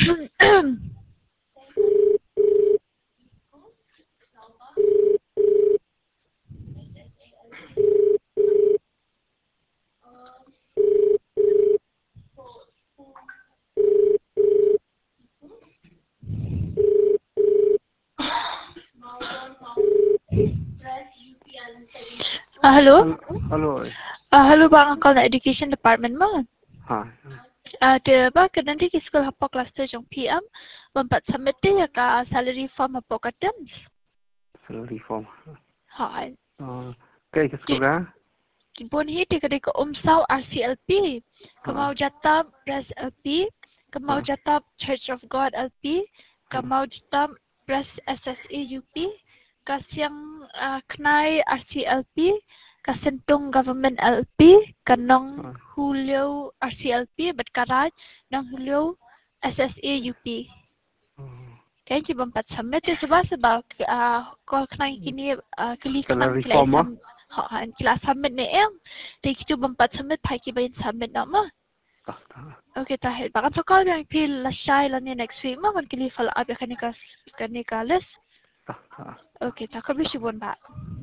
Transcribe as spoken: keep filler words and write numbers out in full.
Uh, hello? Hello. Uh, hello bang, call na education department mo. Ha. Uh, de ba ka nanti ki school hapo cluster jong P M, bampat submit ya ka salary form hapo ka terms. Salary form. Ha. Uh, kay ka school ka? Bon hi te ka ko umsaw R C L P. Kamau jata Pres L P, kamau jata Church of God L P, kamau jata Pres S S A U P, kasyang uh, knai R C L P, kasentung government L P, kanong Hulyo R C L P, bat karaj ng Hulyo S S A U P. Kaya ki bang pat submit ya sebab sebab ah call knai kini ah kali kanang kila sam ha han kila submit ne em. Di ki tu bang pat submit pai ki bayin submit nak ma. Okay tahil bakan so call yang pi la shai la ni next week ma kan kili follow up ya kanika kanika list. Okay tak kau bisi bon ba.